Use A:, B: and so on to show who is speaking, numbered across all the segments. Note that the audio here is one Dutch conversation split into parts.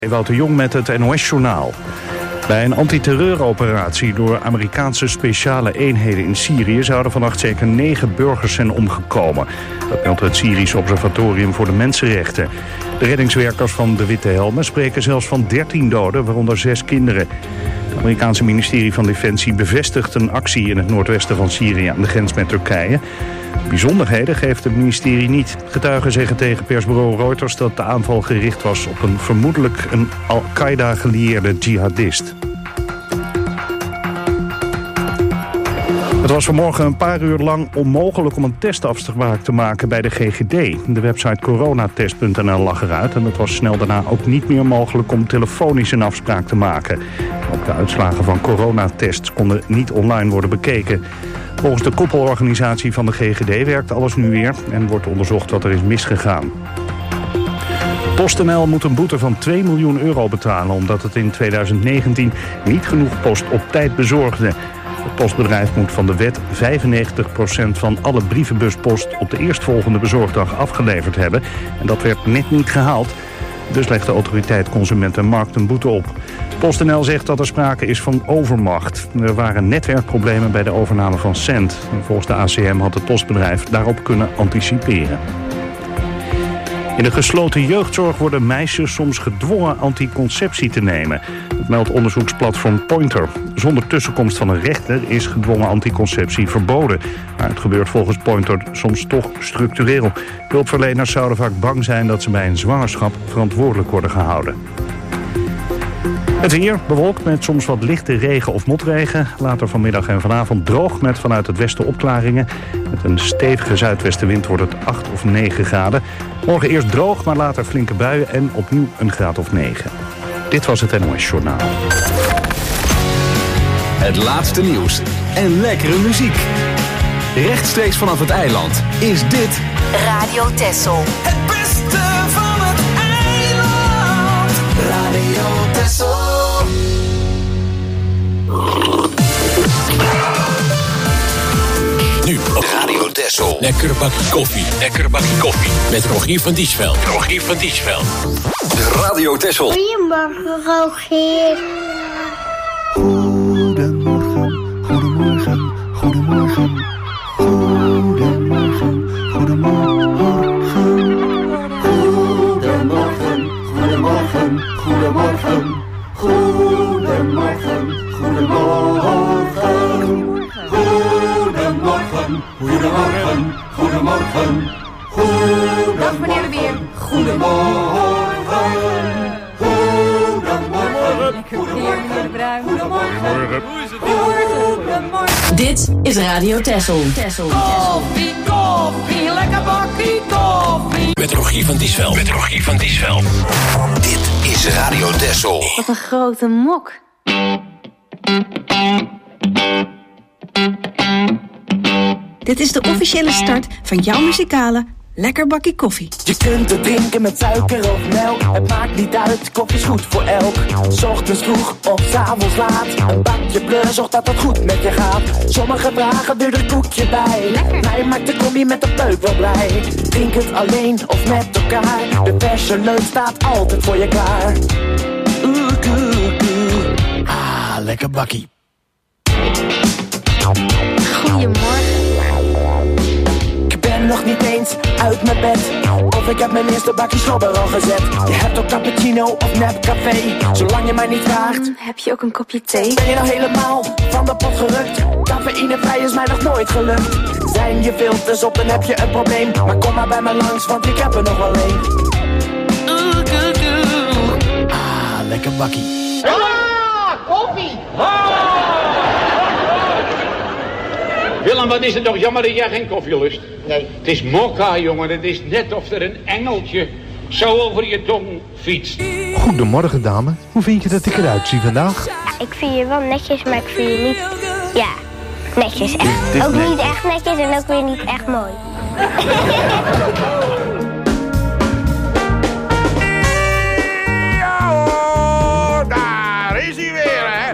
A: Ewout de Jong met het NOS-journaal. Bij een antiterreuroperatie door Amerikaanse speciale eenheden in Syrië zouden vannacht zeker 9 burgers zijn omgekomen. Dat meldt het Syrisch Observatorium voor de Mensenrechten. De reddingswerkers van de Witte Helmen spreken zelfs van 13 doden, waaronder 6 kinderen. Het Amerikaanse ministerie van Defensie bevestigt een actie in het noordwesten van Syrië aan de grens met Turkije. Bijzonderheden geeft het ministerie niet. Getuigen zeggen tegen persbureau Reuters dat de aanval gericht was op een vermoedelijk een Al-Qaeda-gelieerde jihadist. Het was vanmorgen een paar uur lang onmogelijk om een testafspraak te maken bij de GGD. De website coronatest.nl lag eruit en het was snel daarna ook niet meer mogelijk om telefonisch een afspraak te maken. Ook de uitslagen van coronatests konden niet online worden bekeken. Volgens de koepelorganisatie van de GGD werkt alles nu weer en wordt onderzocht wat er is misgegaan. PostNL moet een boete van 2 miljoen euro betalen omdat het in 2019 niet genoeg post op tijd bezorgde. Het postbedrijf moet van de wet 95% van alle brievenbuspost op de eerstvolgende bezorgdag afgeleverd hebben. En dat werd net niet gehaald. Dus legt de autoriteit Consument en Markt een boete op. PostNL zegt dat er sprake is van overmacht. Er waren netwerkproblemen bij de overname van Cent. Volgens de ACM had het postbedrijf daarop kunnen anticiperen. In de gesloten jeugdzorg worden meisjes soms gedwongen anticonceptie te nemen. Dat meldt onderzoeksplatform Pointer. Zonder tussenkomst van een rechter is gedwongen anticonceptie verboden. Maar het gebeurt volgens Pointer soms toch structureel. Hulpverleners zouden vaak bang zijn dat ze bij een zwangerschap verantwoordelijk worden gehouden. Het weer bewolkt met soms wat lichte regen of motregen. Later vanmiddag en vanavond droog met vanuit het westen opklaringen. Met een stevige zuidwestenwind wordt het 8 of 9 graden. Morgen eerst droog, maar later flinke buien en opnieuw een graad of 9. Dit was het NOS Journaal.
B: Het laatste nieuws en lekkere muziek. Rechtstreeks vanaf het eiland is dit
C: Radio Texel.
D: Het beste van het eiland. Radio Texel.
E: Nu op Radio Texel. Lekker bakje koffie. Lekker bakje koffie. Met Rogier van Diesveld. Rogier van Diesveld.
B: de Radio Texel.
F: Goedemorgen, Rogier.
G: Goedemorgen, goedemorgen, goedemorgen. Goedemorgen, goedemorgen. Goedemorgen, goedemorgen, goedemorgen. Goedemorgen, goedemorgen. Goedemorgen, goedemorgen, goedemorgen.
H: Dag meneer de Beer.
G: Goedemorgen. Goedemorgen.
H: Lekker weer meneer de Bruin.
G: Goedemorgen.
H: Goedemorgen.
C: Dit is Radio Texel.
H: Koffie, koffie, lekker bakkie koffie.
E: Met Rogier van Diesveld. Met Rogier van Diesveld.
B: Dit is Radio Texel.
F: Wat een grote mok.
I: Dit is de officiële start van jouw muzikale Lekker Bakkie Koffie.
J: Je kunt het drinken met suiker of melk. Het maakt niet uit, koffie is goed voor elk. 's Ochtends vroeg of 's avonds laat. Een bakje pleur, zorgt dat het goed met je gaat. Sommigen vragen er een koekje bij. Mij maakt de koffie met de peuk wel blij. Drink het alleen of met elkaar. De verse leun staat altijd voor je klaar. Ah, lekker bakkie.
F: Goedemorgen.
J: Ik ben nog niet eens uit mijn bed. Of ik heb mijn eerste bakje slobber al gezet. Je hebt ook cappuccino of nep café. Zolang je mij niet vraagt.
F: Heb je ook een kopje thee?
J: Ben je nou helemaal van de pot gerukt? Cafeïnevrij is mij nog nooit gelukt. Zijn je filters op, dan heb je een probleem. Maar kom maar bij me langs, want ik heb er nog wel een. Ah, lekker bakkie.
K: Koffie! Willem, wat is het toch jammer dat jij geen koffie lust? Nee. Het is mokka, jongen. Het is net of er een engeltje zo over je tong fietst.
L: Goedemorgen, dame. Hoe vind je dat ik eruit zie vandaag?
F: Ja, ik vind je wel netjes, maar ik vind je niet... Ja, netjes. Echt. Ook niet echt netjes en ook weer niet echt mooi.
M: Ja hoor, daar is hij weer, hè.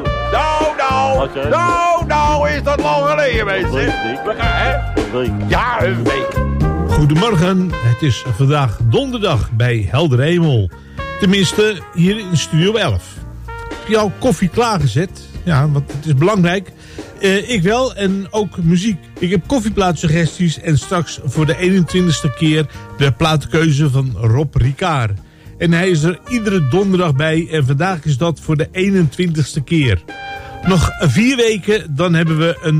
M: Nou, is dat lang geleden, mensen. We gaan, hè? Een week. Ja, een week.
N: Goedemorgen, het is vandaag donderdag bij Helder Hemel. Tenminste, hier in Studio 11. Heb je al koffie klaargezet? Ja, want het is belangrijk. Ik wel en ook muziek. Ik heb koffieplaatsuggesties en straks voor de 21ste keer de platenkeuze van Rob Ricard. En hij is er iedere donderdag bij en vandaag is dat voor de 21ste keer. Nog 4 weken, dan hebben we een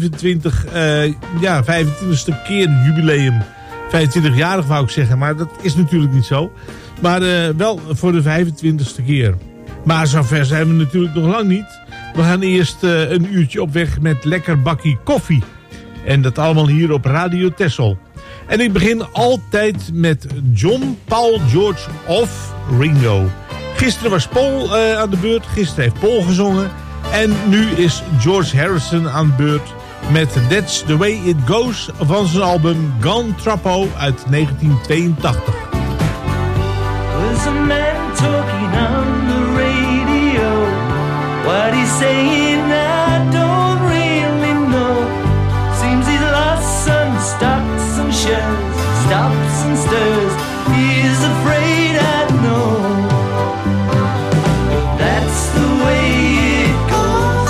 N: 25ste keer jubileum. 25-jarig wou ik zeggen, maar dat is natuurlijk niet zo. Maar wel voor de 25ste keer. Maar zover zijn we natuurlijk nog lang niet. We gaan eerst een uurtje op weg met lekker bakkie koffie. En dat allemaal hier op Radio Texel. En ik begin altijd met John, Paul, George of Ringo. Gisteren was Paul aan de beurt. Gisteren heeft Paul gezongen. En nu is George Harrison aan de beurt met That's the Way It Goes van zijn album Gone Troppo uit 1982.
O: There's a man talking on the radio. What he's saying I don't really know. Seems he's lost some stocks and shares. Stops and stirs. He's afraid I know. That's the way it goes.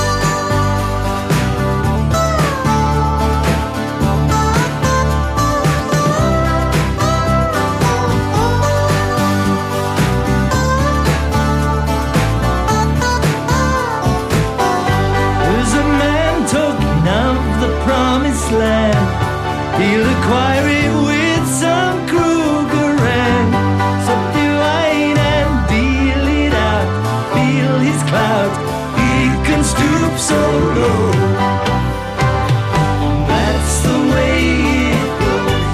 O: There's a man talking of the promised land. He'll acquire it with some Krugerrand. Sup the wine and deal it out. Feel his clout. He can stoop so low. That's the way it goes.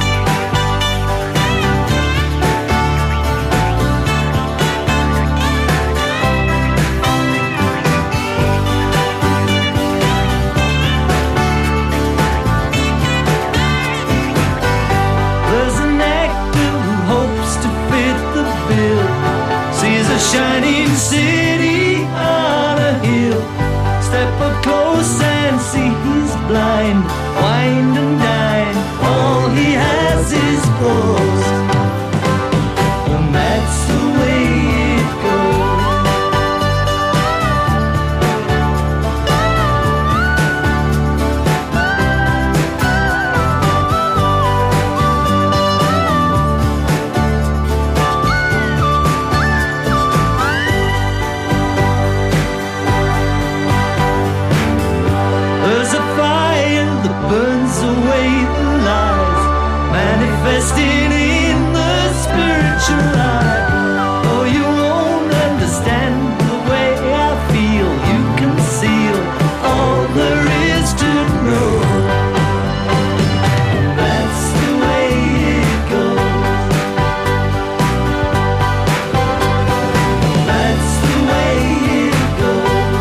O: There's an actor who hopes to fit the bill. Sees a shining city on a hill. Step up close and see he's blind. Wind and dine. All he has is ghost. And that's the way it goes. There's a fire that burns away the lies, manifesting in the spiritual life. Oh, you won't understand the way I feel. You conceal all there is to know. That's the way it goes. That's the way it goes.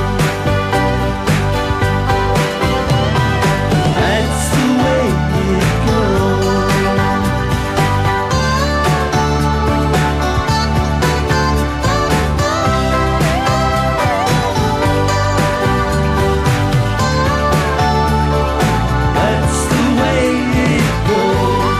O: That's the way it goes. That's the way it goes.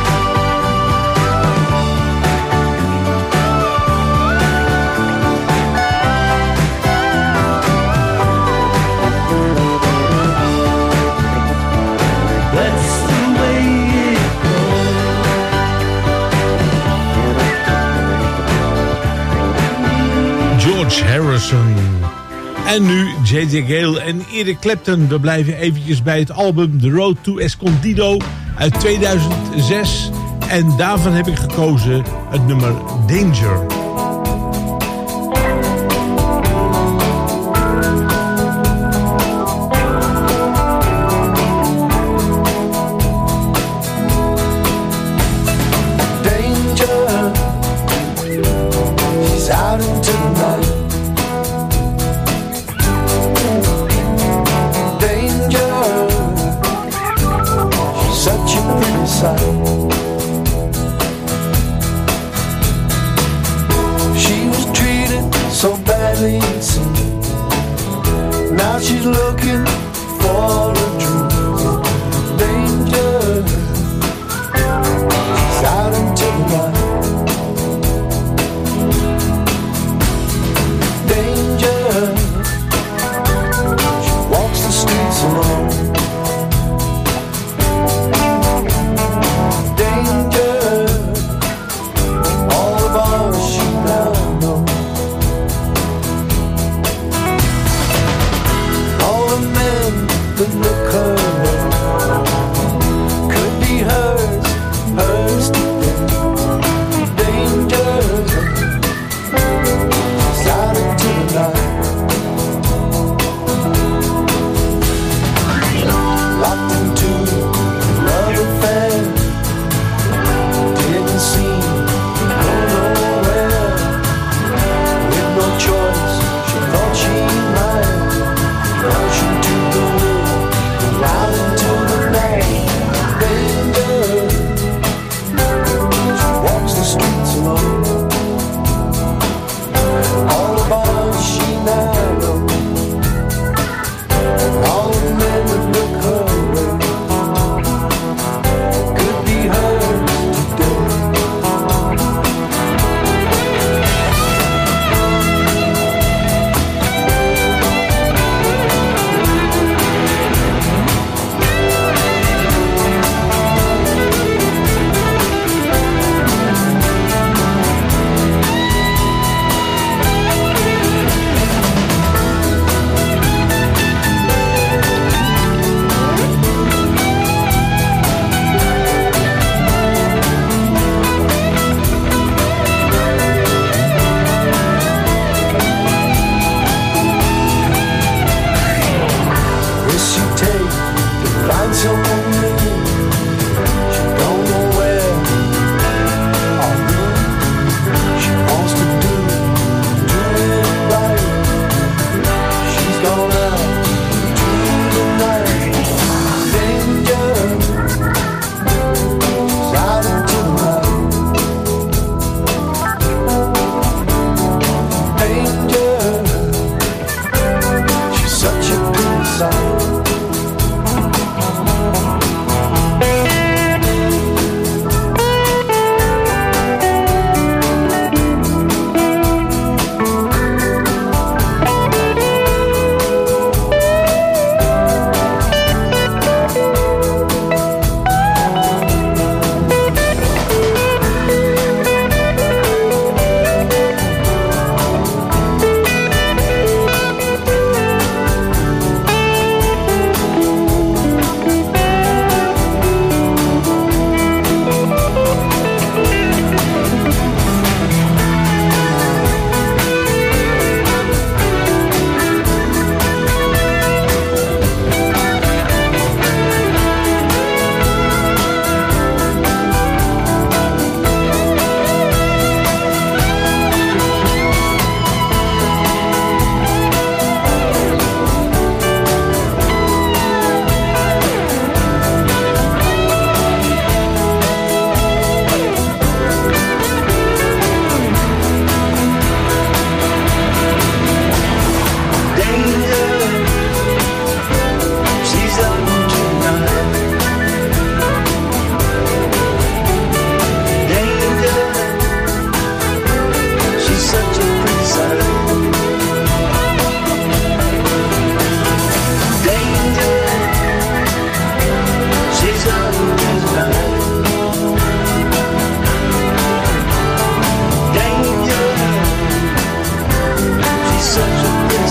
O: That's the way it
N: George Harrison. En nu J.J. Gale en Eric Clapton. We blijven eventjes bij het album The Road to Escondido uit 2006. En daarvan heb ik gekozen het nummer Danger.
J: Danger, she's out into the night. Danger, she's such a pretty sight. She was treated so badly, it seemed. Now she's looking for a truth. Danger, she's out into the night.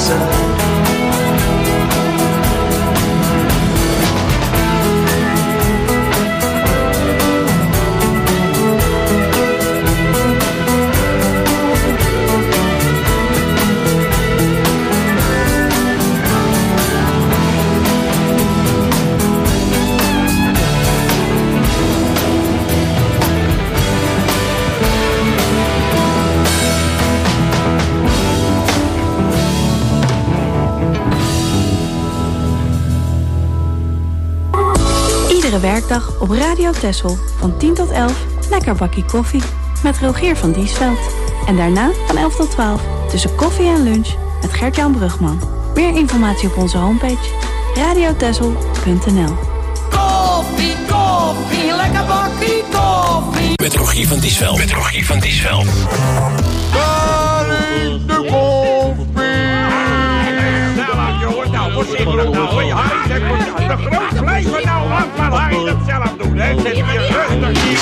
J: dansen.
I: Iedere werkdag op Radio Texel van 10 tot 11 lekker bakkie koffie met Rogier van Diesveld. En daarna van 11 tot 12 tussen koffie en lunch met Gert-Jan Brugman. Meer informatie op onze homepage radiotexel.nl.
H: Koffie, koffie, lekker bakkie koffie.
E: Met Rogier van Diesveld. Met Rogier van Diesveld.
M: Daar is de koffie. Jongens, nou, voorzichtig nou. De groot blijven nou af, maar laat je dat zelf doen, hè. Zet je rustig hier.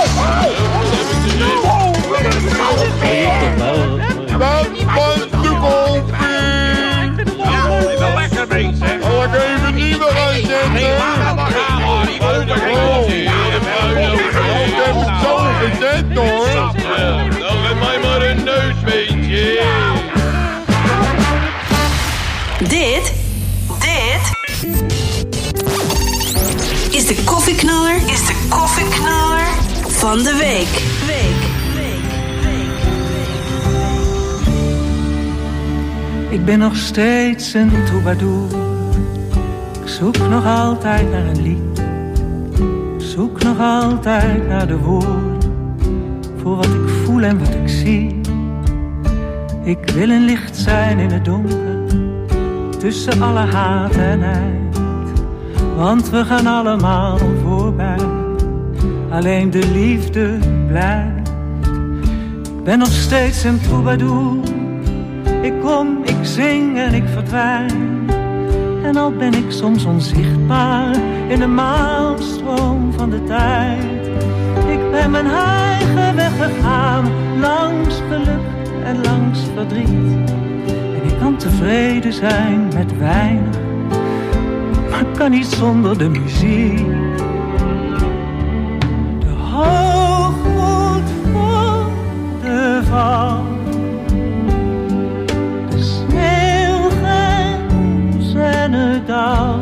M: Dat was de koffie. Ja, ik ben lekker bezig. Zal ik even nieuwe gaan zetten? Nee, laat gaan, hoor. Die moet er geen ik heb het zo gezet, hoor. Dan geef mij maar een neusbeentje.
I: Dit is de koffieknaller. Van de week.
O: Ik ben nog steeds een troubadour. Ik zoek nog altijd naar een lied. Ik zoek nog altijd naar de woorden voor wat ik voel en wat ik zie. Ik wil een licht zijn in het donker, tussen alle haat en nijd. Want we gaan allemaal voorbij, alleen de liefde blijft. Ik ben nog steeds een troubadour. Ik kom, ik zing en ik verdwijn. En al ben ik soms onzichtbaar in de maalstroom van de tijd. Ik ben mijn eigen weg gegaan, langs geluk en langs verdriet. En ik kan tevreden zijn met weinig, maar ik kan niet zonder de muziek. De hoogmoed voor de val, de sneeuwgrens en het dal.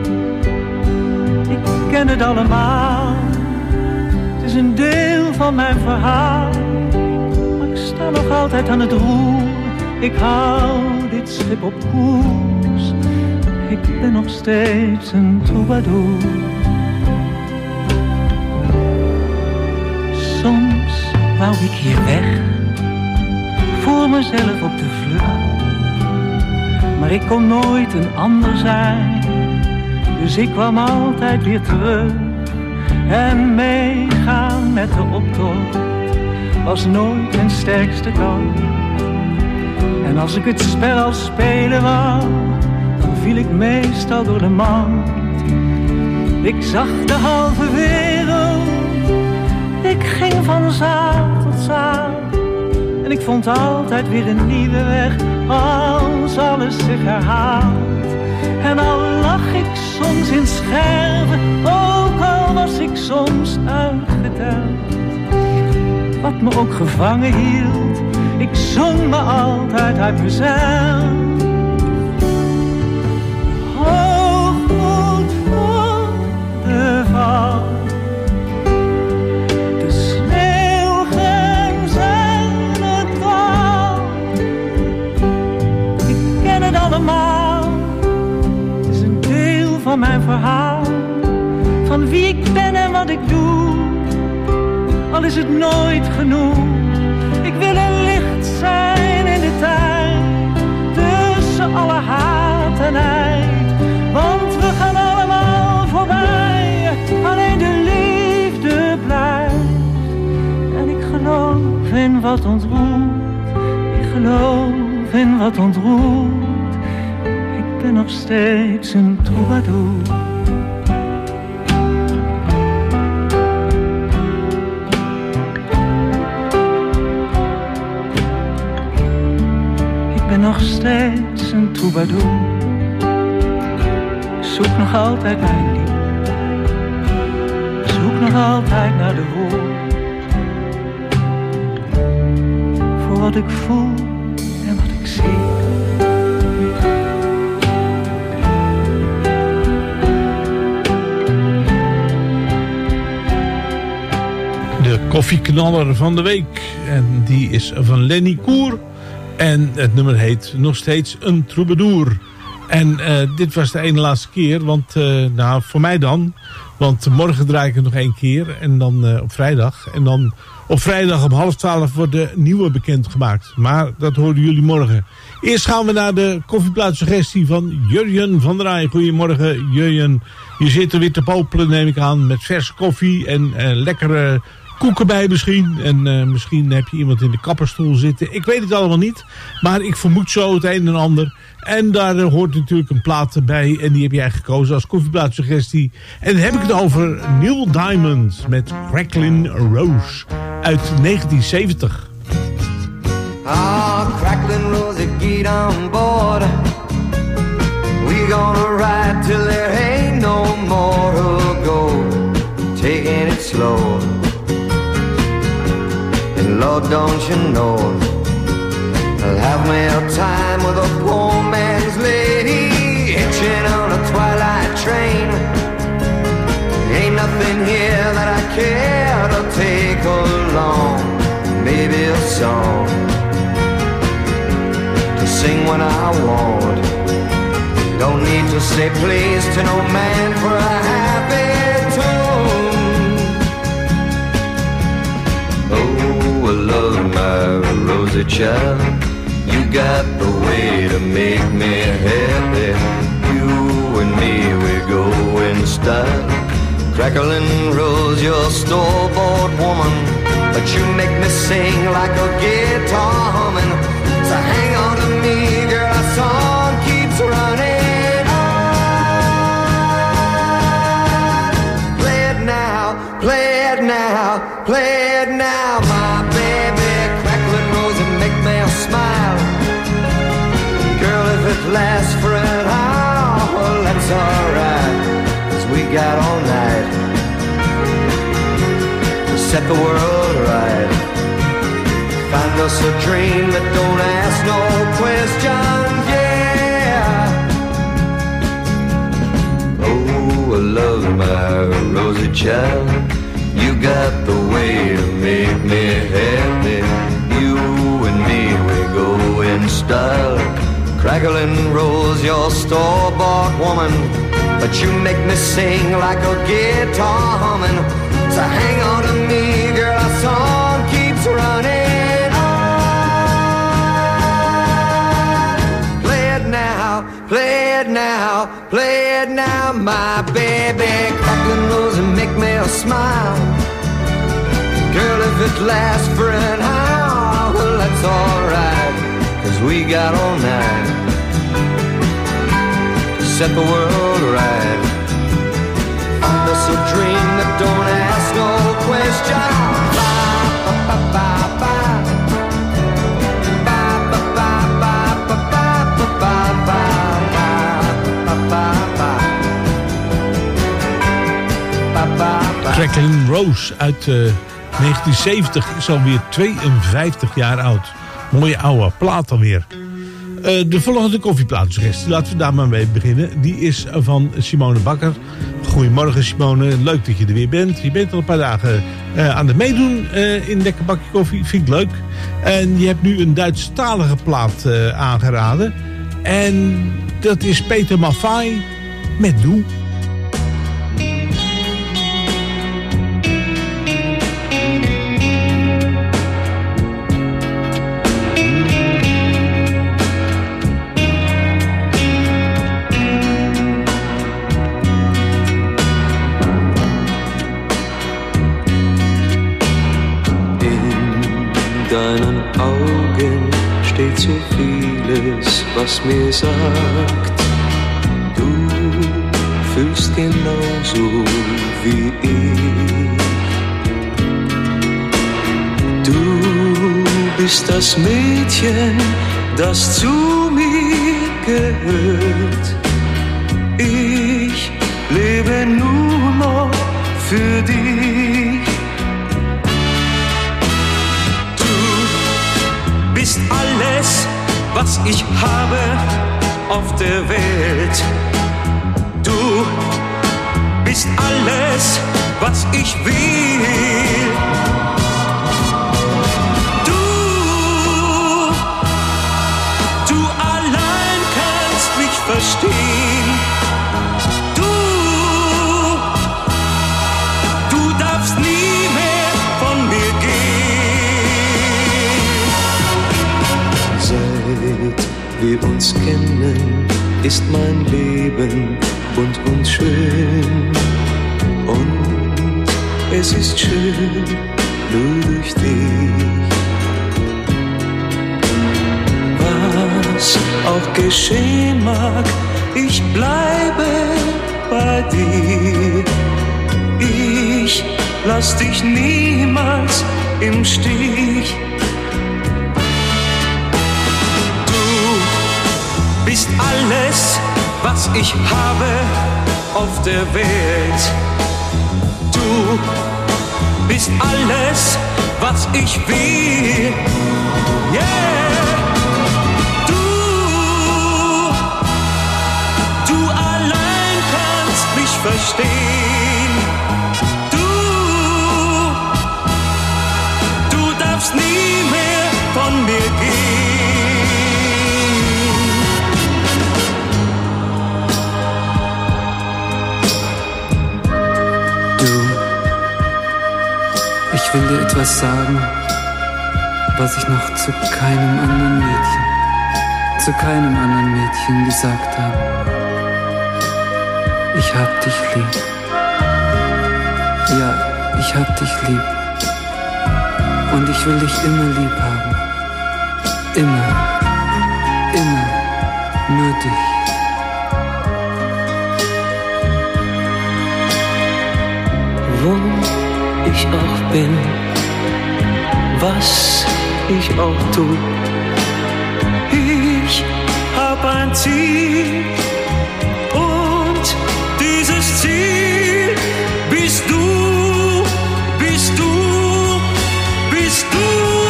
O: Ik ken het allemaal, het is een deel van mijn verhaal. Maar ik sta nog altijd aan het roer, ik hou dit schip op koers. Ik ben nog steeds een troubadour. Soms wou ik hier weg, voor mezelf op de vlucht. Maar ik kon nooit een ander zijn, dus ik kwam altijd weer terug. En meegaan met de optocht was nooit mijn sterkste kant. En als ik het spel al spelen wou, dan viel ik meestal door de mand. Ik zag de halve wereld, ik ging van zaal tot zaal. En ik vond altijd weer een nieuwe weg, als alles zich herhaalt. En al lag ik soms in scherven, ook al was ik soms uitgeteld. Wat me ook gevangen hield, ik zong me altijd uit mezelf. Hoogmoed voor de val, de sneeuwgrens en het dal. Ik ken het allemaal, het is een deel van mijn verhaal. Van wie ik ben en wat ik doe, al is het nooit genoeg. Ik wil een licht zijn in de tijd, tussen alle haat en nijd. Want we gaan allemaal voorbij, alleen de liefde blijft. En ik geloof in wat ontroert, ik geloof in wat ontroert. Ik ben nog steeds een troubadour. nog steeds een troubadour. Zoek nog altijd mijn lief. Zoek nog altijd naar de woord. Voor wat ik voel en wat ik zie.
N: De koffieknaller van de week. En die is van Lenny Koer. En het nummer heet nog steeds Een Troubadour. En dit was de ene laatste keer. Want nou, voor mij dan. Want morgen draai ik het nog 1 keer. En dan op vrijdag. En dan op vrijdag om 11:30 wordt de nieuwe bekendgemaakt. Maar dat horen jullie morgen. Eerst gaan we naar de koffiepluitsuggestie van Jurjen van der Rij. Goedemorgen Jurjen. Je zit er weer te popelen, neem ik aan. Met verse koffie en lekkere koeken bij misschien. En misschien heb je iemand in de kapperstoel zitten. Ik weet het allemaal niet. Maar ik vermoed zo het een en ander. En daar hoort natuurlijk een plaat bij. En die heb jij gekozen als koffiepluitsuggestie. En dan heb ik het over Neil Diamond met Cracklin' Rose uit 1970.
P: Ah, Cracklin' Rose, get on board. We gonna ride till there ain't no more to go. Taking it slow. And Lord, don't you know, I'll have me a time with a poor man's lady, hitching on a twilight train. Ain't nothing here that I care to take along. Maybe a song to sing when I want. Don't need to say please to no man for a happy tune. Oh, I love my Rosie child. You got the way to make me happy. You and me, we go in style. Cracklin' Rose, you're store-bought woman, but you make me sing like a guitar humming. So hang on to me, girl, our song keeps running on. Play it now, play it now, play it now, my baby. Cracklin' Rose, and make me smile. Girl, if it lasts for an hour, well, that's alright, 'cause we got all night to set the world right. Find us a dream that don't ask no questions, yeah. Oh, I love my Rosie child. You got the way to make me happy. You and me, we go in style. Cracklin' Rose, you're store-bought woman, but you make me sing like a guitar humming. So hang on to me, girl, our song keeps running on. Play it now, play it now, play it now, my baby. Cracklin' Rose, and make me smile. Girl, if it lasts for an hour, well, that's alright, 'cause we got all night to set the world right. Find us a dream that don't ask no question.
N: Cracklin' Rose uit 1970 is alweer 52 jaar oud. Mooie oude plaat alweer. De volgende koffiepluitsuggestie, laten we daar maar mee beginnen. Die is van Simone Bakker. Goedemorgen Simone, leuk dat je er weer bent. Je bent al een paar dagen aan het meedoen in Lekker Bakje Koffie, vind ik leuk. En je hebt nu een Duitsstalige plaat aangeraden. En dat is Peter Maffay met Doe.
Q: deinen Augen steht so vieles, was mir sagt, du fühlst genauso wie ich. Du bist das Mädchen, das zu gehört. Ich lebe nur noch für dich. Du bist alles, was ich habe auf der Welt. Du bist alles, was ich will. Du allein kannst mich verstehen. Du darfst nie mehr von mir gehen. Seit wir uns kennen, ist mein Leben bunt und schön. Und es ist schön nur durch dich. Was auch geschehen mag, ich bleibe bei dir. Ich lass dich niemals im Stich. Du bist alles, was ich habe auf der Welt. Du bist alles, was ich will. Yeah. Du allein kannst mich verstehen. Du darfst nie mehr von mir gehen. Ich will dir etwas sagen, was ich noch zu keinem anderen Mädchen gesagt habe. Ich hab dich lieb. Ja, ich hab dich lieb. Und ich will dich immer lieb haben. Immer, nur dich. Wo ich auch bin, was ich auch tu, ich hab ein Ziel und dieses Ziel bist du, bist du, bist du.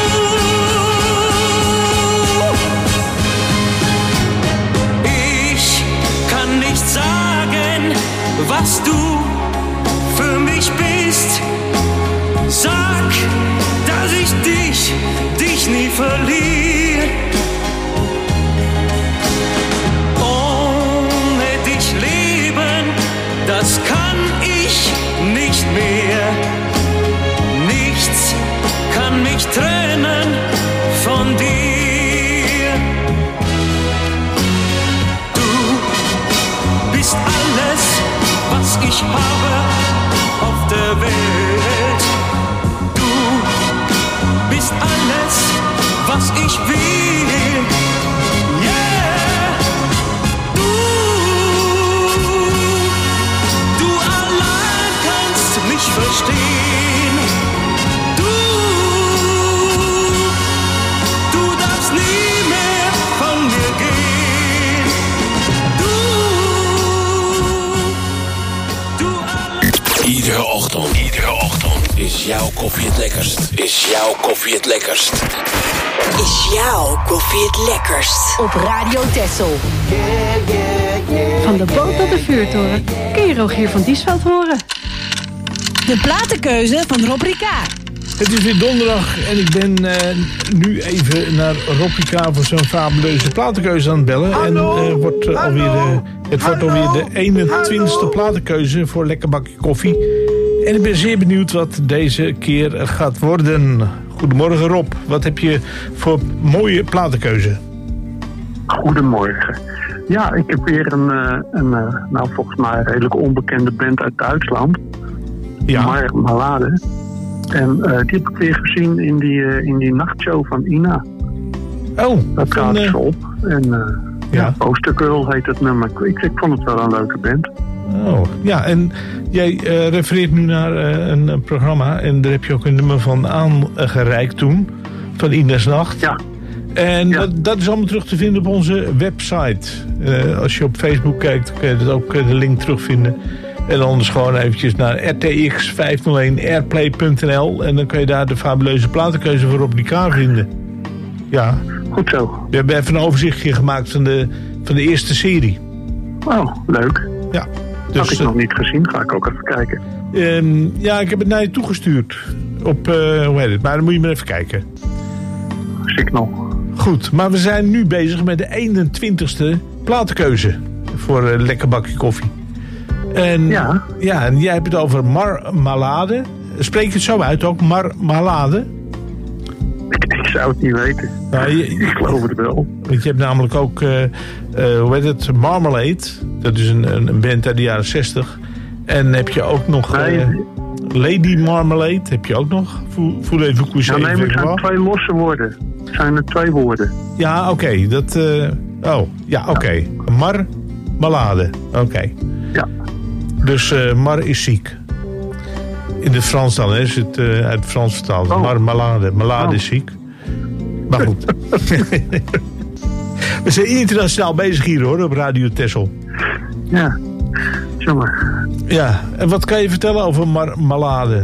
Q: Ich kann nicht sagen, was du für mich bist. Sag, dass ich dich nie verliere. Ohne dich leben, das kann ich nicht mehr. Nichts kann mich trennen von dir. Du bist alles, was ich habe auf der Welt. Bist alles, was ich will. Yeah. Du allein kannst mich verstehen. Du darfst nie mehr von mir gehen. Du allein.
E: Iedere ochtend is jouw koffie het lekkerst. Is jouw koffie het lekkerst.
C: Is jouw koffie het lekkerst. Op Radio Texel.
I: Van de boot tot de vuurtoren kun je Rogier van Diesveld horen.
C: De platenkeuze van Rob Ricard.
N: Het is weer donderdag en ik ben nu even naar Rob Ricard voor zo'n fabuleuze platenkeuze aan het bellen. Hallo, en wordt het wordt alweer de 21ste platenkeuze voor Lekker Bakje Koffie. En ik ben zeer benieuwd wat deze keer gaat worden. Goedemorgen Rob, wat heb je voor mooie platenkeuze?
R: Goedemorgen. Ja, ik heb weer een volgens mij redelijk onbekende band uit Duitsland.
N: Ja.
R: Malade. En die heb ik weer gezien in die nachtshow van Ina.
N: Oh.
R: Dat gaat ze op. En Poster Girl heet het nummer. Ik vond het wel een leuke band.
N: Oh, ja, en jij refereert nu naar een programma en daar heb je ook een nummer van aangereikt toen, van Ina's Nacht.
R: Ja.
N: En dat is allemaal terug te vinden op onze website. Als je op Facebook kijkt, kun je dat ook de link terugvinden. En anders gewoon eventjes naar rtx501airplay.nl. En dan kun je daar de fabuleuze platenkeuze voor Rob Ricard vinden. Ja.
R: Goed zo.
N: We hebben even een overzichtje gemaakt van de eerste serie.
R: Oh, leuk.
N: Ja.
R: Dus, had ik nog niet gezien, ga ik ook even kijken.
N: Ja, ik heb het naar je toegestuurd. Op, hoe heet het? Maar dan moet je maar even kijken.
R: Signal.
N: Goed, maar we zijn nu bezig met de 21ste platenkeuze. Voor een lekker bakje koffie. En, en jij hebt het over Marmalade. Spreek je het zo uit ook? Marmalade?
R: Ik zou het niet weten.
N: Nou,
R: ik geloof het wel.
N: Want je hebt namelijk ook, hoe heet het, Marmalade. Dat is een band uit de jaren 60. En heb je ook nog Lady Marmalade. Heb je ook nog? Voulez-vous coucher?
R: Ja, nee, maar het zijn 2 losse woorden. Het zijn er 2 woorden.
N: Ja, oké. Dat. Oké. Marmalade. Oké.
R: Ja.
N: Dus Mar is ziek. In het Frans dan, hè? Is het uit het Frans vertaald. Marmalade. Malade is ziek. Maar goed. We zijn internationaal bezig hier, hoor, op Radio Texel.
R: Ja, zomaar.
N: Ja, en wat kan je vertellen over Marmalade?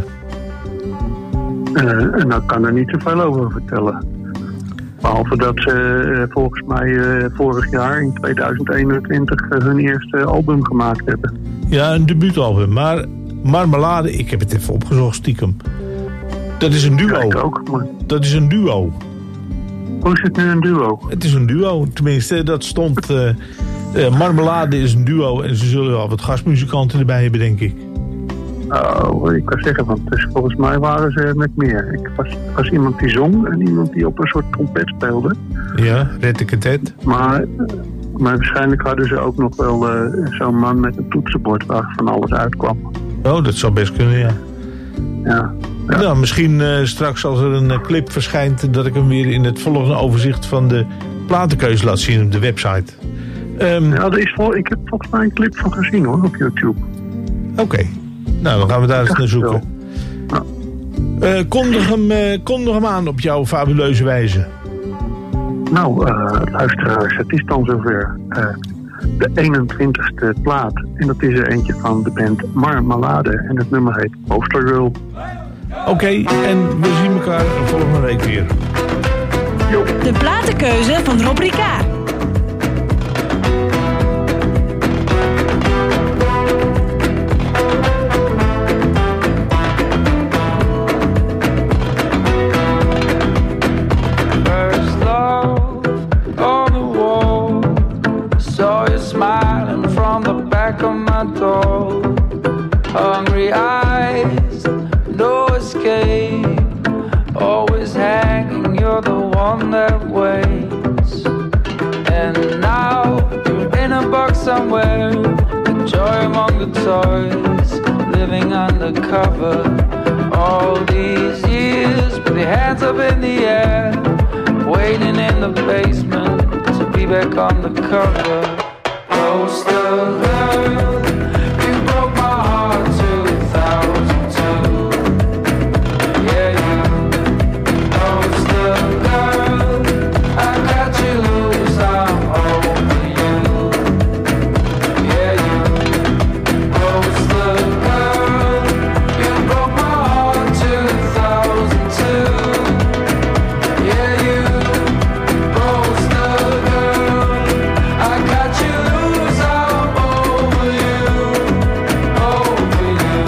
R: Nou, ik kan er niet zoveel over vertellen. Behalve dat ze volgens mij vorig jaar, in 2021, hun eerste album gemaakt hebben.
N: Ja, een debuutalbum. Maar Marmalade, ik heb het even opgezocht stiekem. Dat is een duo.
R: Ja, ik ook, maar...
N: Dat is een duo.
R: Hoe is het nu een duo?
N: Het is een duo. Tenminste, dat stond... Marmalade is een duo en ze zullen wel wat gastmuzikanten erbij hebben, denk ik.
R: Oh, ik kan zeggen, want dus volgens mij waren ze met meer. Ik was iemand die zong en iemand die op een soort trompet speelde.
N: Ja, retteketet.
R: Maar waarschijnlijk hadden ze ook nog wel zo'n man met een toetsenbord waar van alles uitkwam.
N: Oh, dat zou best kunnen, ja.
R: Ja.
N: Nou, misschien straks als er een clip verschijnt... dat ik hem weer in het volgende overzicht van de platenkeuze laat zien op de website.
R: Ik heb volgens mij een clip van gezien, hoor, op YouTube.
N: Oké. Nou, dan gaan we daar eens naar zoeken. Ja. Kondig hem aan op jouw fabuleuze wijze.
R: Nou, luisteraars, het is dan zover. De 21ste plaat. En dat is er eentje van de band Marmalade. En het nummer heet Poster Girl.
N: Oké, en we zien elkaar volgende week weer.
R: Jo.
I: De platenkeuze van Rob Ricard.
H: Hungry eyes, no escape. Always hanging, you're the one that waits. And now you're in a box somewhere, enjoy among the toys, living undercover. All these years with your hands up in the air, waiting in the basement to be back on the cover. Poster girl, you broke my heart 2002. Yeah, you poster girl, I got you loose, I'm over you. Yeah, you poster girl, you broke my heart 2002. Yeah, you poster girl, I got you loose, I'm over you, over you.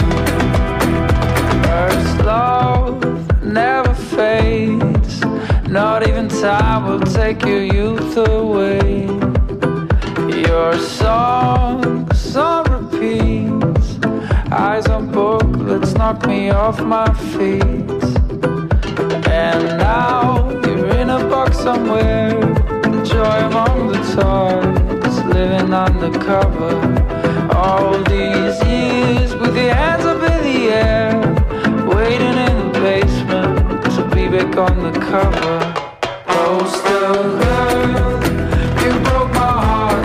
H: First love never fades, not even time will take your youth away. Your songs on repeat, eyes on booklets knock me off my feet. And now you're in a box somewhere, enjoy among the toys, living undercover. All these years with your hands up in the air, waiting in the basement to be back on the cover. Poster girl, you broke my heart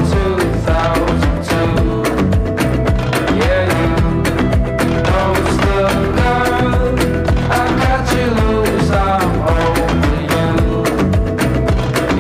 H: 2002. Yeah, you poster girl, I got you loose, I'm over you.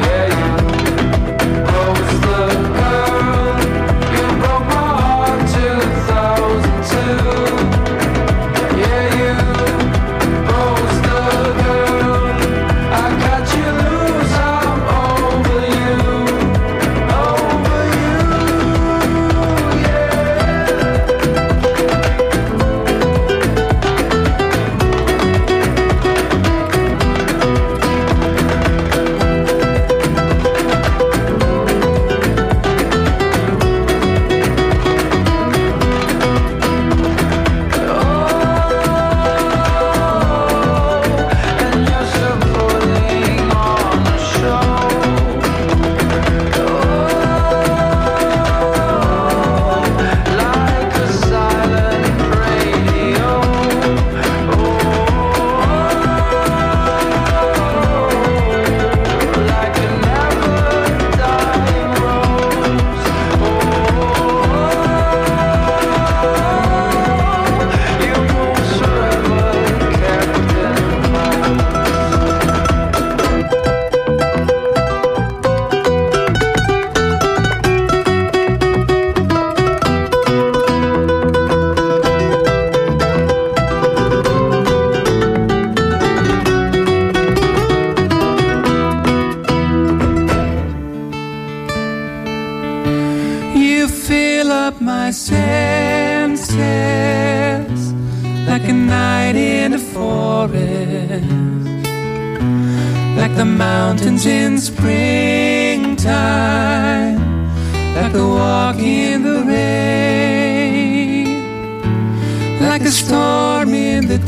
H: You fill up my senses like a night in a forest, like the mountains in springtime, like a walk in the rain, like a storm in the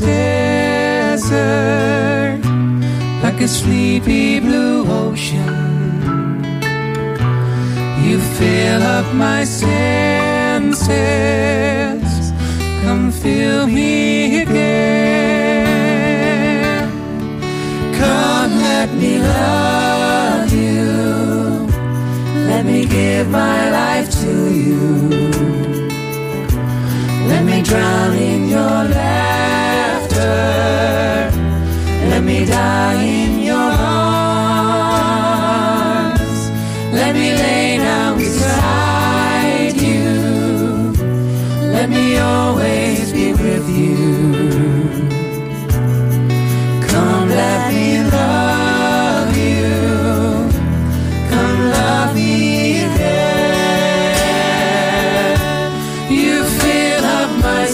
H: desert, like a sleepy blue ocean. You fill up my senses, come fill me again. Come, let me love you, let me give my life to you. Let me drown in your laughter, let me die in your arms. Let me lay down beside you, let me always be with you. Come, let me love you, come love me again. You fill up my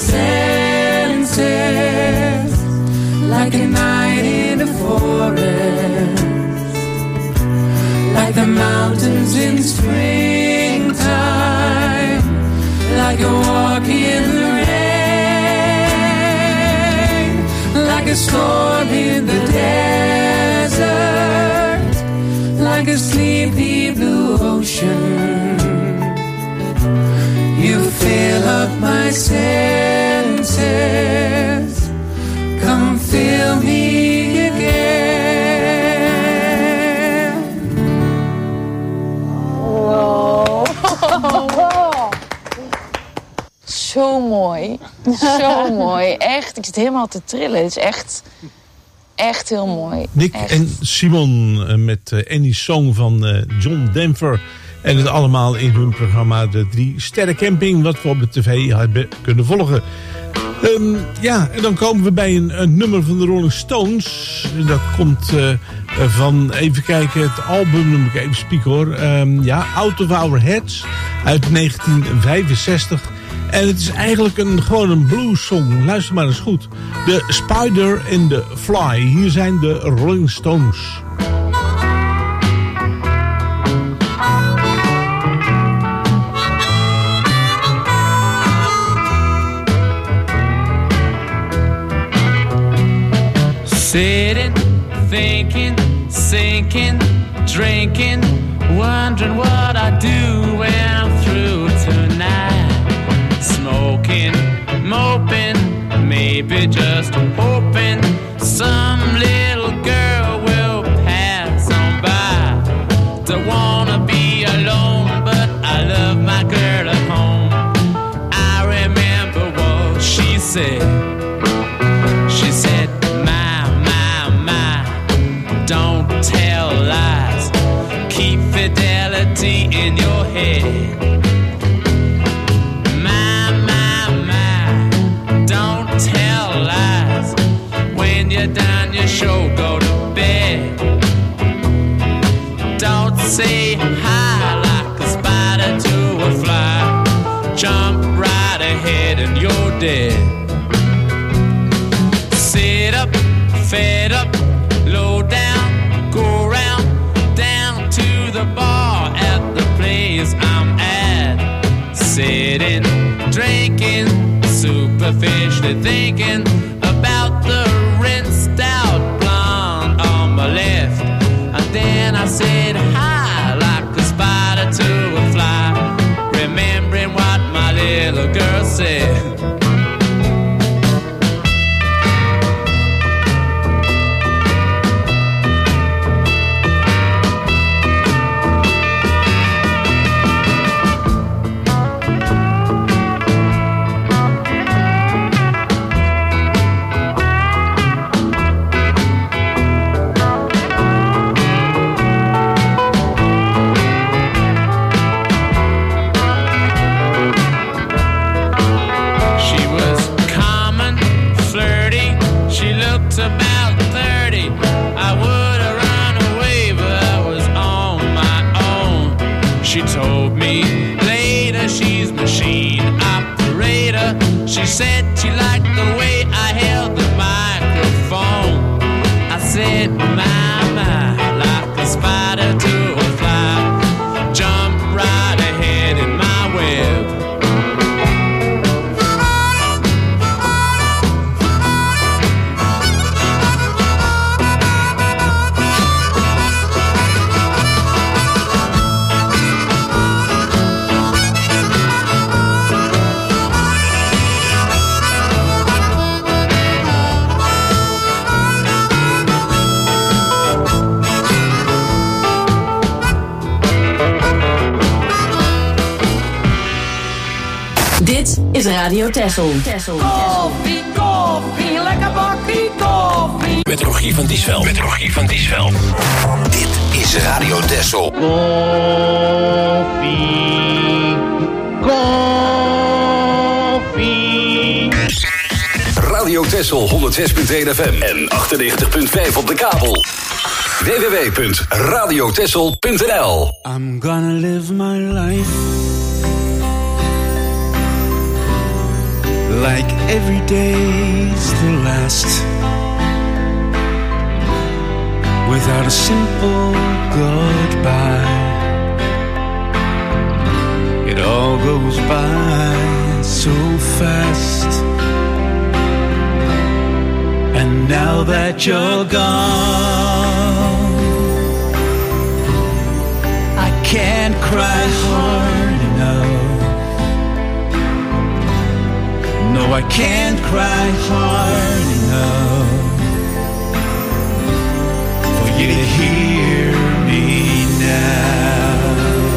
H: senses like a night in a forest, like the mountains in springtime, like a walk in the rain, like a storm in the desert, like a sleepy blue ocean. You fill up my senses, come fill me again.
S: Wow. Zo mooi. Zo mooi. Echt, ik zit helemaal te trillen. Het is echt heel mooi.
N: Nick
S: echt.
N: En Simon met Any Song van John Denver. En het allemaal in hun programma De 3 Sterren Camping, wat we op de tv hebben kunnen volgen. Ja, en dan komen we bij een nummer van de Rolling Stones. Dat komt van, even kijken, het album, dan moet ik even spieken hoor. Ja, Out of Our Heads uit 1965. En het is eigenlijk gewoon een blues song. Luister maar eens goed. The Spider and the Fly. Hier zijn de Rolling Stones.
H: Sitting, thinking, sinking, drinking, wondering what I do when I'm through tonight. Smoking, moping, maybe just hoping some little girl will pass on by. Don't wanna be alone, but I love my girl at home. I remember what she said. She said, don't tell lies, keep fidelity in your head. My, don't tell lies. When you're done your show, go to bed. Don't say hi like a spider to a fly. Jump right ahead and you're dead. Sit up, fed up, low down, go round, down to the bar at the place I'm at. Sitting, drinking, superficially thinking about the rinsed out blonde on my left. And then I said hi like a spider to a fly, remembering what my little girl said.
T: told me later she's machine operator. She said she liked the way I held the microphone. I said, my, like a spider to a fly, jump right ahead in my web.
C: Dit is Radio Texel.
D: Koffie, koffie, lekker bakkie koffie.
E: Met Rogier van Diesveld. Dit is Radio Texel.
K: Koffie.
B: Radio Texel 106.1 FM en 98.5 op de kabel. www.radiotexel.nl.
O: I'm gonna live my life like every day's the last, without a simple goodbye. It all goes by so fast, and now that you're gone, I can't cry hard enough. No, I can't cry hard enough for you to hear me now.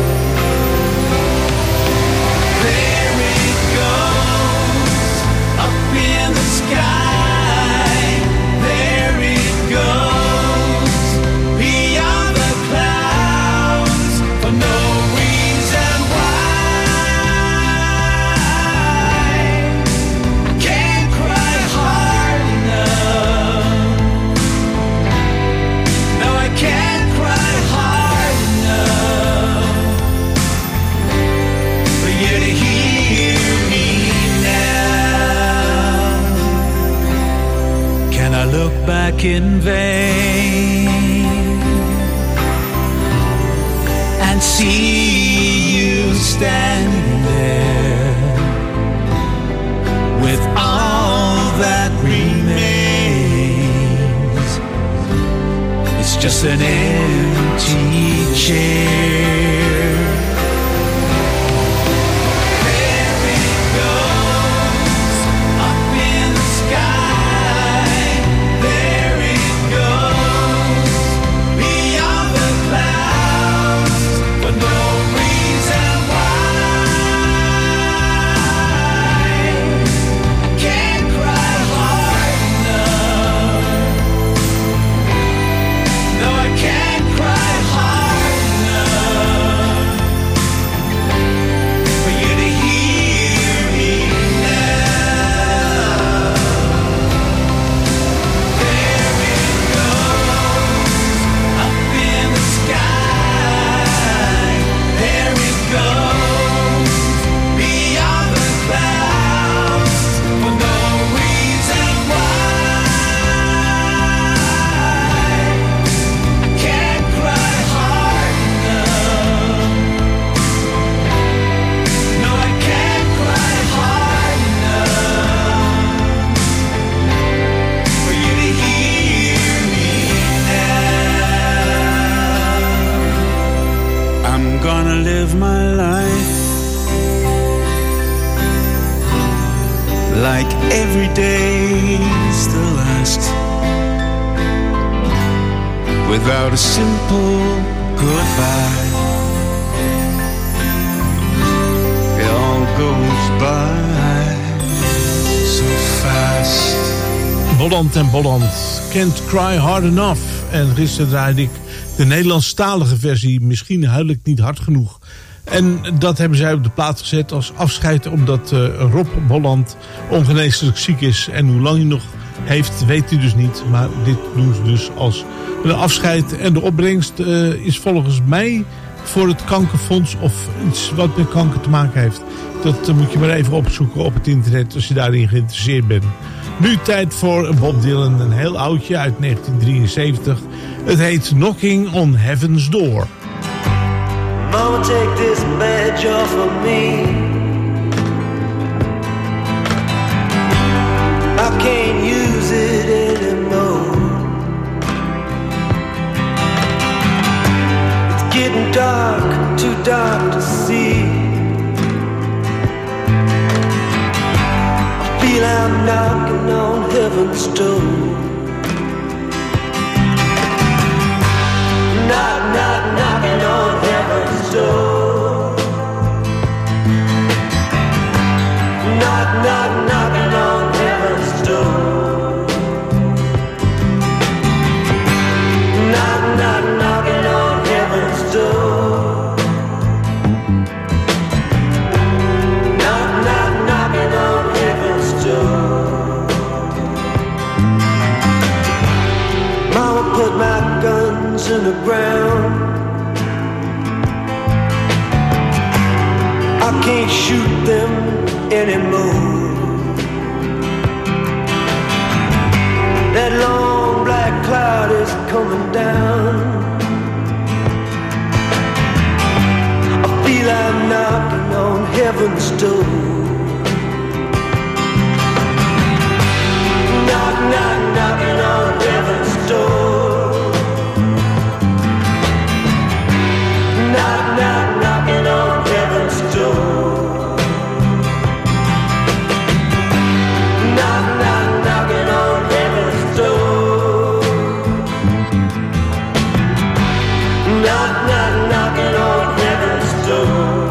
O: There it goes, up in the sky. There it goes, beyond the clouds, for no reason why. Look back in vain and see you standing there with all that remains. It's just an empty chair. Like every day's the last, without a simple goodbye. It all goes by so fast.
N: Bolland en Bolland, Can't Cry Hard Enough. En gisteren draaide ik de Nederlandstalige versie, Misschien huil ik niet hard genoeg. En dat hebben zij op de plaat gezet als afscheid, omdat Rob Bolland ongeneeslijk ziek is. En hoe lang hij nog heeft, weet hij dus niet. Maar dit doen ze dus als een afscheid. En de opbrengst is volgens mij voor het kankerfonds of iets wat met kanker te maken heeft. Dat moet je maar even opzoeken op het internet als je daarin geïnteresseerd bent. Nu tijd voor Bob Dylan, een heel oudje uit 1973. Het heet Knocking on Heaven's Door.
O: Mama, take this badge off of me. I can't use it anymore. It's getting dark, too dark to see. I feel I'm knocking on heaven's door. Knock, knock, knocking on heaven's door. Knock, knock, knocking on heaven's door. Knock, knock, knocking on heaven's door. Knock, knock, knocking on heaven's door. Mama put my guns in the ground. I can't shoot them anymore. That long black cloud is coming down. I feel I'm knocking on heaven's door. Knock, knock, knocking on heaven's door. Knock, knock, knocking on heaven's door. Knock, knock, knocking on heaven's door. Knock, knock, knocking on heaven's door.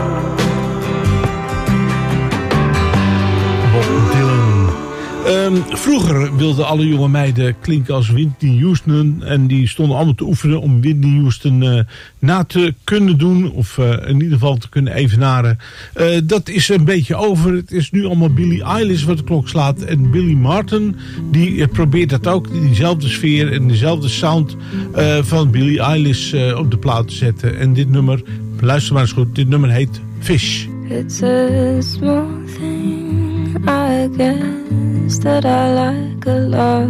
N: Bob Dylan. Vroeger wilden alle jonge meiden klinken als Whitney Houston. En die stonden allemaal te oefenen om Whitney Houston na te kunnen doen. Of in ieder geval te kunnen evenaren. Dat is een beetje over. Het is nu allemaal Billie Eilish wat de klok slaat. En Billy Martin die probeert dat ook. Diezelfde sfeer en dezelfde sound van Billie Eilish op de plaat te zetten. En dit nummer, luister maar eens goed. Dit nummer heet Fish.
U: It's a small thing, I guess, that I like a lot.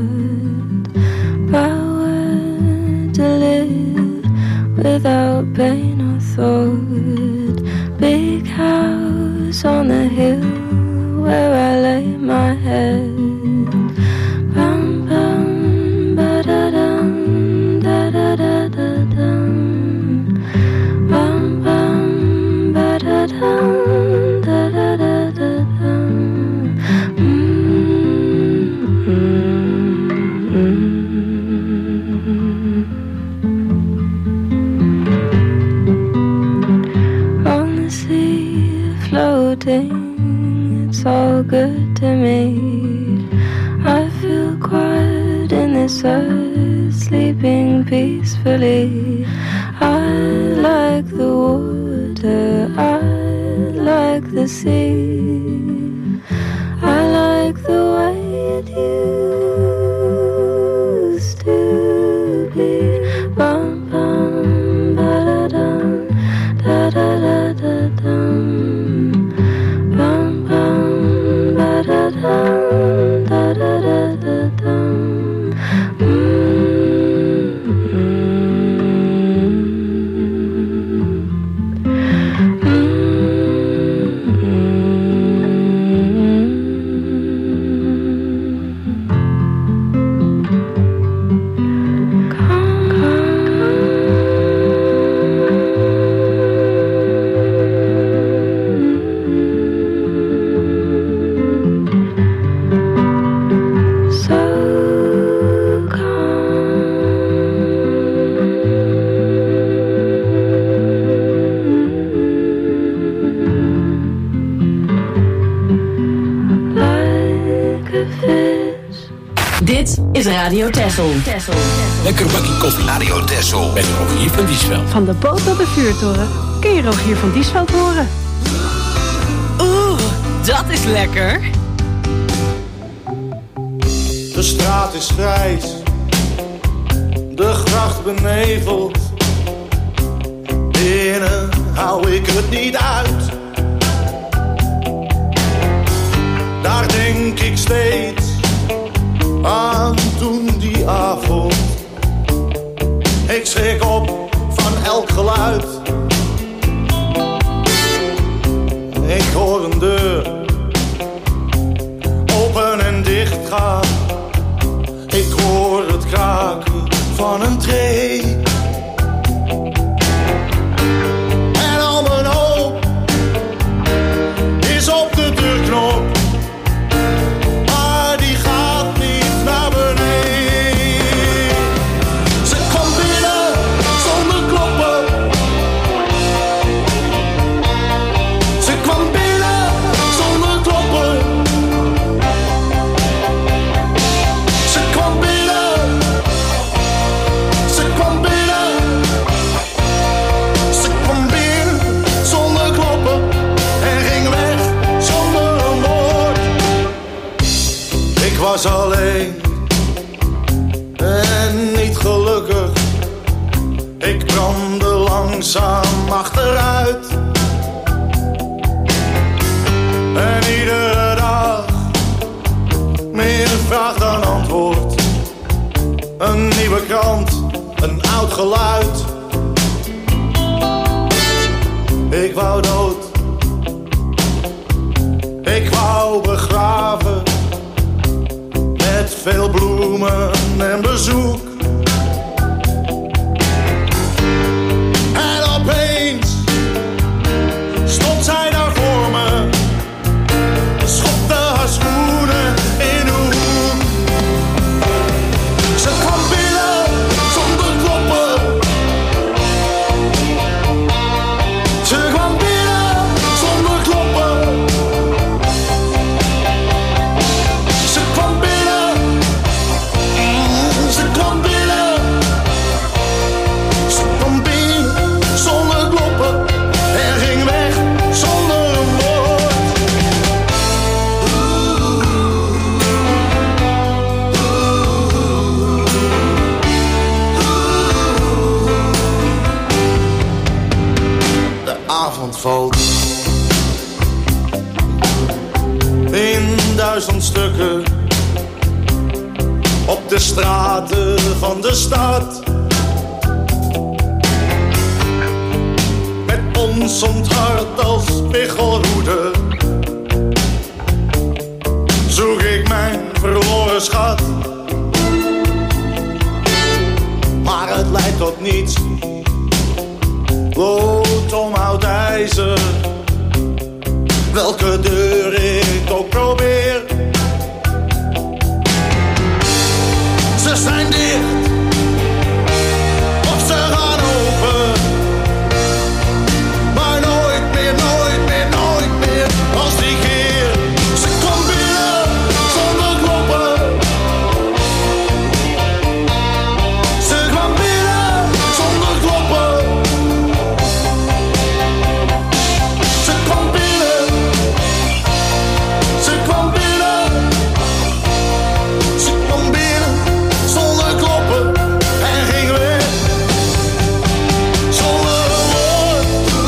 U: Power to live without pain or thought. Big house on the hill where I lay my head. Bum bum ba da dum da da da da dum. Bum bum ba da dum. It's all good to me. I feel quiet in this earth, sleeping peacefully. I like the water, I like the sea. I like the way it used to be. Bum bum ba da dum da da da da dum. Da da da da dum.
C: Dit is Radio Texel.
E: Lekker bakkie koffie. Radio Texel. Met Rogier van Diesveld.
I: Van de boot tot de vuurtoren kun je Rogier van Diesveld horen.
C: Oeh, dat is lekker.
V: De straat is grijs. De gracht beneveld. binnen hou ik het niet uit. Daar denk ik steeds aan toen die avond. Ik schrik op van elk geluid. Ik hoor een deur open en dicht gaan. Ik hoor het kraken van een tree. En al mijn hoop is op de deurknop. Maar die gaat niet naar beneden. Ze kwam binnen zonder kloppen. Ze kwam binnen zonder kloppen. Ze kwam binnen. Ze kwam binnen. Ze kwam binnen zonder kloppen. En ging weg zonder een woord. Ik was alleen en niet gelukkig. Ik brandde langzaam achteruit. En iedere dag meer vraag dan antwoord. Een nieuwe krant, een oud geluid. Ik wou dood. Ik wou begraven. Met veel bloemen en bezoek. En opeens stond zij daar voor me. Schopte haar schoenen in de hoek. Ze kwam binnen zonder kloppen. Ze kwam binnen zonder kloppen. Ze kwam binnen. Ze kwam binnen. Ze kwam binnen zonder kloppen. En ging weg zonder een woord. De avond valt in 1000 stukken op de straten van de stad. Met ons onthard als spiegelroede zoek ik mijn verloren schat. Maar het leidt tot niets. Lood om oud ijzer. Welke deur ik ook probeer. Ze zijn dicht. Of ze gaan open. Maar nooit meer, nooit meer, nooit meer als die keer. Ze kwam binnen zonder kloppen. Ze kwam binnen zonder kloppen. Ze kwam binnen. Ze kwam binnen. Ze kwam binnen zonder kloppen. En ging weg zonder een woord.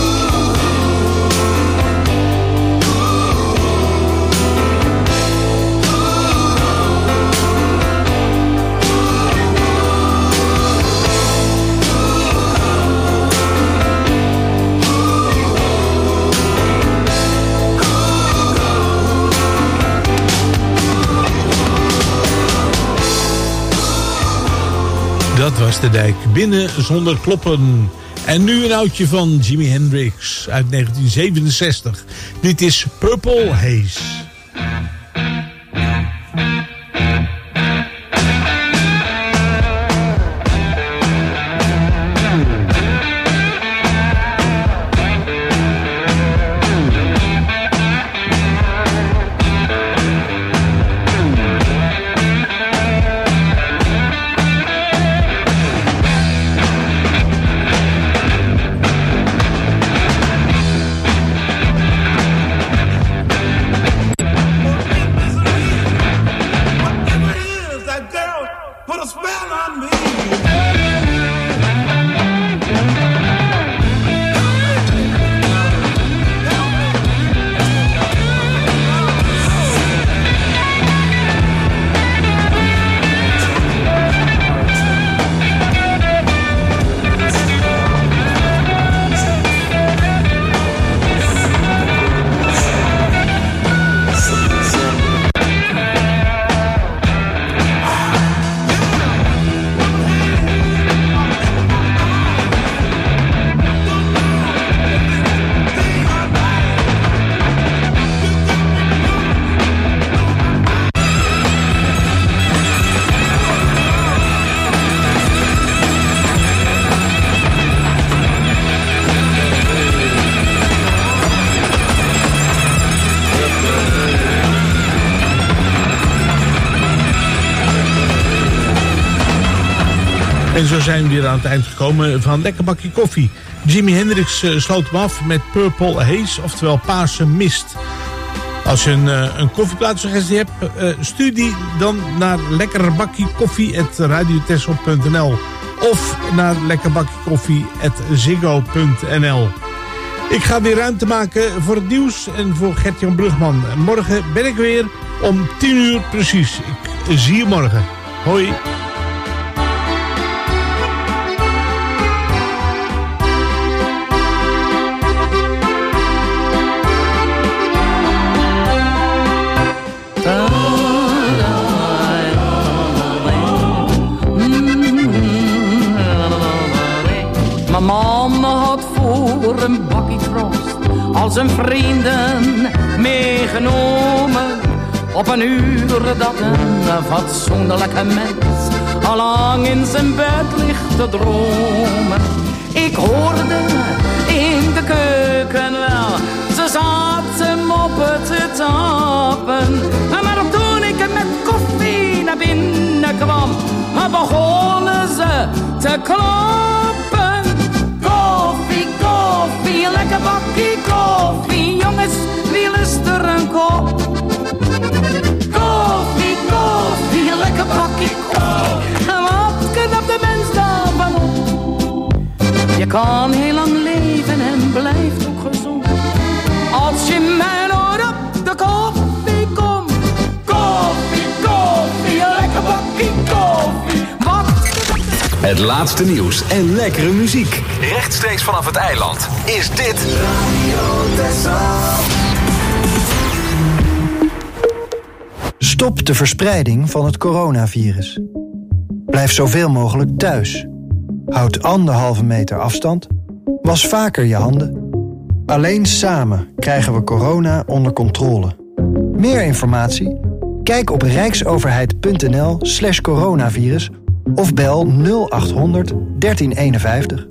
N: Dat was de dijk. Binnen zonder kloppen. En nu een oudje van Jimi Hendrix uit 1967. Dit is Purple Haze. En zo zijn we weer aan het eind gekomen van Lekker Bakje Koffie. Jimi Hendrix sloot hem af met Purple Haze, oftewel Paarse Mist. Als je een koffieplaatsuggestie hebt, stuur die dan naar lekkerbakjekoffie@radiotessel.nl of naar lekkerbakjekoffie@ziggo.nl. Ik ga weer ruimte maken voor het nieuws en voor Gert-Jan Brugman. Morgen ben ik weer om 10 uur precies. Ik zie je morgen. Hoi.
D: Mijn mama had voor een bakkie frost al zijn vrienden meegenomen. Op een uur dat een fatsoenlijke mens al lang in zijn bed ligt te dromen. Ik hoorde in de keuken wel, ze zaten moppen te tappen. Maar toen ik met koffie naar binnen kwam, begonnen ze te klappen. Koffie, koffie, lekker bakkie koffie. Jongens, wie lust er een kop? Koffie, koffie, lekker bakkie koffie. En wat knapt de mens daarvan op? Je kan heel lang leven en blijft ook gezond, als je mij nooit op de koffie komt. Koffie, koffie, lekker bakkie koffie.
B: Het laatste nieuws en lekkere muziek. Rechtstreeks vanaf het eiland is dit Radio Tessel.
A: Stop de verspreiding van het coronavirus. Blijf zoveel mogelijk thuis. Houd 1,5 meter afstand. Was vaker je handen. Alleen samen krijgen we corona onder controle. Meer informatie? Kijk op rijksoverheid.nl/coronavirus of bel 0800 1351.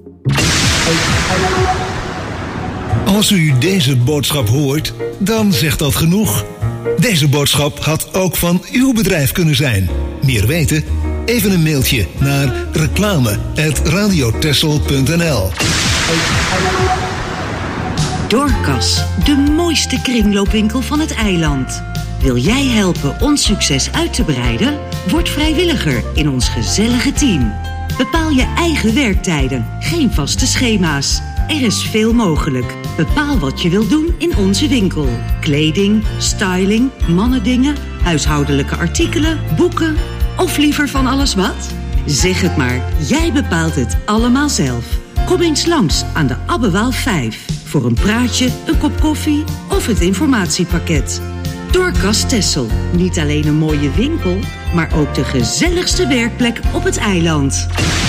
G: Als u deze boodschap hoort, dan zegt dat genoeg. Deze boodschap had ook van uw bedrijf kunnen zijn. Meer weten? Even een mailtje naar reclame@radiotessel.nl.
W: Dorcas, de mooiste kringloopwinkel van het eiland. Wil jij helpen ons succes uit te breiden? Word vrijwilliger in ons gezellige team. Bepaal je eigen werktijden, geen vaste schema's. Er is veel mogelijk. Bepaal wat je wilt doen in onze winkel. Kleding, styling, mannendingen, huishoudelijke artikelen, boeken of liever van alles wat? Zeg het maar, jij bepaalt het allemaal zelf. Kom eens langs aan de Abbewaal 5 voor een praatje, een kop koffie of het informatiepakket. Dorcas Tessel, niet alleen een mooie winkel, maar ook de gezelligste werkplek op het eiland.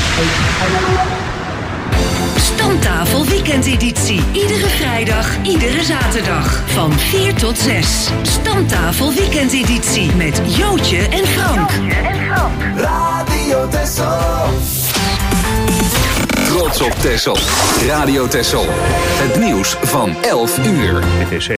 W: Stamtafel weekendeditie. Iedere vrijdag, iedere zaterdag. Van 4 tot 6. Stamtafel weekendeditie met Jootje en Frank.
B: Radio Tessel. Trots op Tessel. Radio Tessel. Het nieuws van 11 uur.